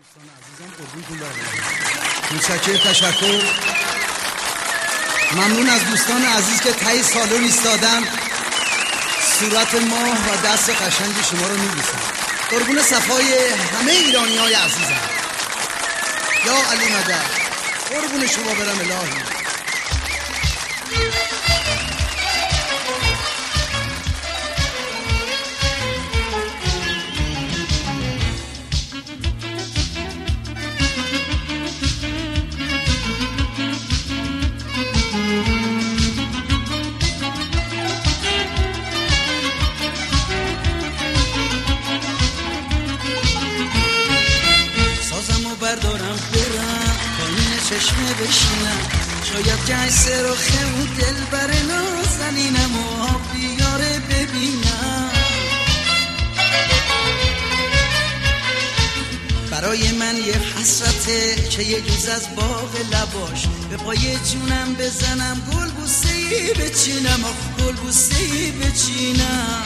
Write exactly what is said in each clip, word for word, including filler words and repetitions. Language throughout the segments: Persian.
دوستان عزیزم قربونتون برم. متشکرم، تشکر. ممنون از دوستان عزیز که تای سالن ایستادن، صورت ماه و دست قشنگ شما رو می‌بوسن. قربون صفای همه ایرانی‌های عزیزم. یا علی مدد، قربون شما برم الهی. چشمه بشینم شاید جیسه رو خمون دل بر نازنینم و آب بیاره ببینم. برای من یه حسرته که یه جوز از باغ لباش به پای جونم بزنم، گل بوسه‌ای بچینم، آخ گل بوسه‌ای بچینم.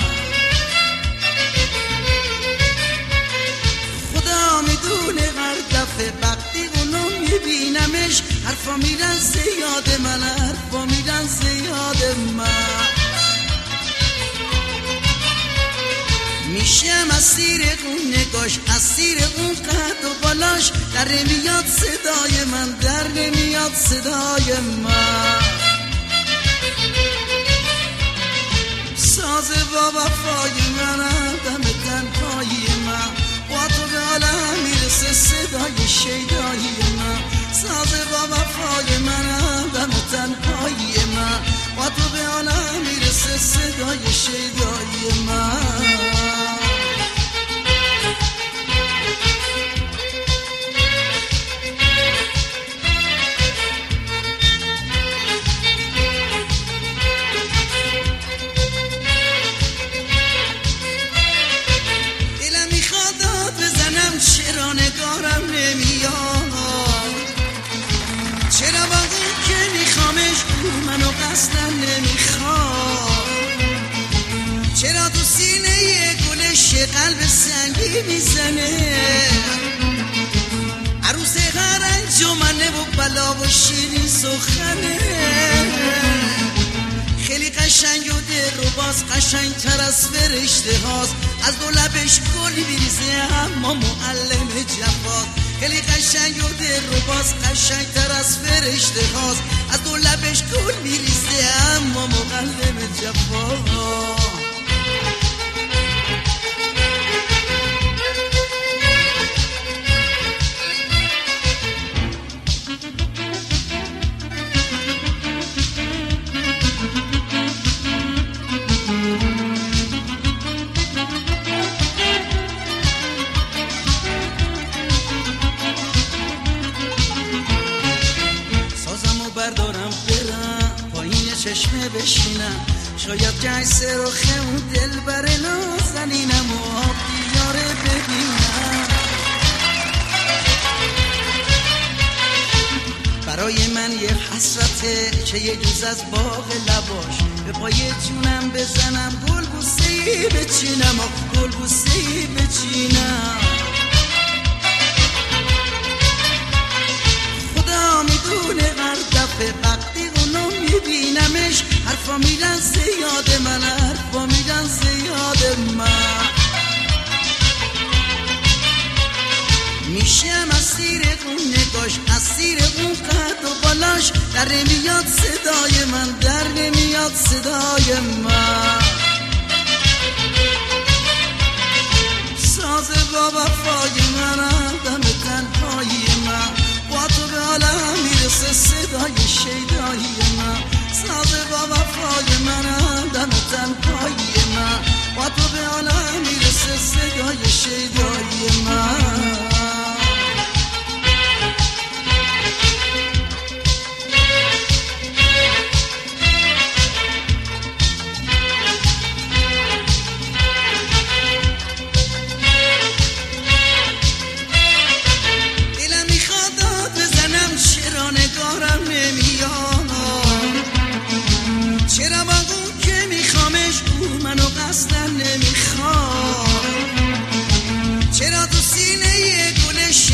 خدا میدونه هر دفعه وقتی اونو میبینمش حرفا میرن زیاد من، حرفا میرن زیاد من. میشم اسیر اون نگاش، اسیر اون قد و بالاش، در نمیاد صدای من، در نمیاد صدای من. ساز با وفای من، دم تنهایی من، با تو به عالم میرسه صدای شیدایی من. ساز با وفای من، دم تنهایی من، با تو به عالم میرسه صدای شیدایی من. چرا نگارم نمیاد، چرا با اون که میخوامش اون منو قصدن نمیخواد، چرا تو سینه یه گلش قلب سنگی میزنه، عروس هر انجمنه و بلا و شیرین سخنه. خیلی قشنگ و دل رو باز قشنگ تر از فرشته هاست، از دو لبش گل میریزه اما معلم جفاست. خیلی قشنگ و دل رو باز قشنگ تر از فرشته هاست، از دو لبش گل میریزه اما معلم جفاست. چشمه بشینم شاید جیسه رو خمون دل بر نازنینم و آب بیاره ببینم. برای من یه حسرته که یه جوز از باغ لباش به پای جونم بزنم، گل بوسه‌ای بچینم، آخ گل بوسه‌ای بچینم. خدا میدونه هر دفعه وقتی اونو میبینمش حرفا میرن زیاد من، حرفا میرن زیاد من. میشم اسیر اون نگاش، اسیر اون قد و بالاش، در نمیاد صدای من، در نمیاد صدای من. ساز با وفای من، دم تنهایی من، با تو به عالم میرسه صدای شیدایی من. ساز با وفای من، دم تنهایی من، با تو به عالم میرسه صدای شیدایی من.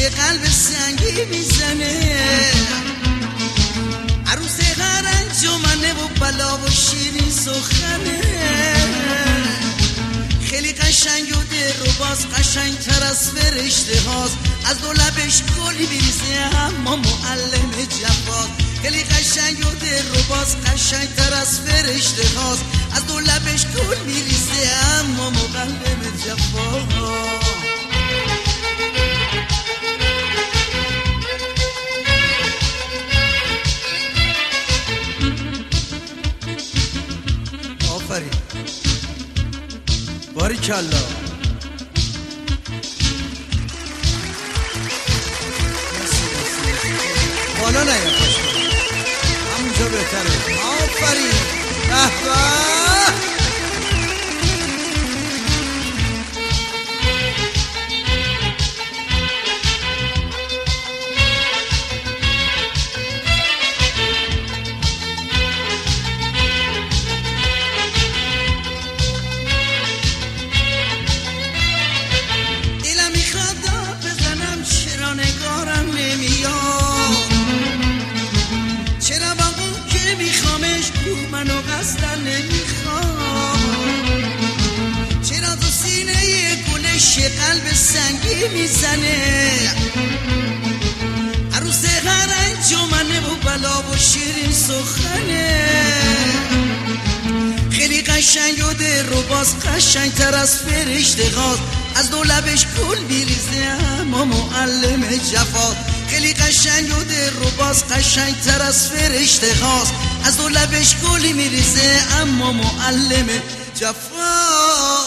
قلب سنگی میزنه. عروس هر انجمنه و بلا و شیرین سخنه. خیلی قشنگ و دل رو باز قشنگ تر از فرشته هاست. از دو لبش گلی میریزه اما معلم جفاست. خیلی قشنگ و دل رو باز قشنگ تر از فرشته هاست. از دو لبش گل میریزه اما معلم جفاست. آفرین باریکالله. بالا نیا همونجا بهتره. آفرین به به. منو قصدن نمیخوام. چرا تو سینه یه گلش قلب سنگی میزنه. عروس هر انجمنه و بلا و شیرین سخنه. خیلی قشنگ و دل رو باز قشنگ تر از فرشته هاست. از دو لبش گل میریزه اما معلم جفاست. خیلی قشنگ و دل رو باز قشنگ تر از فرشته هاست. از دو لبش گلی میریزه اما معلم جفاست.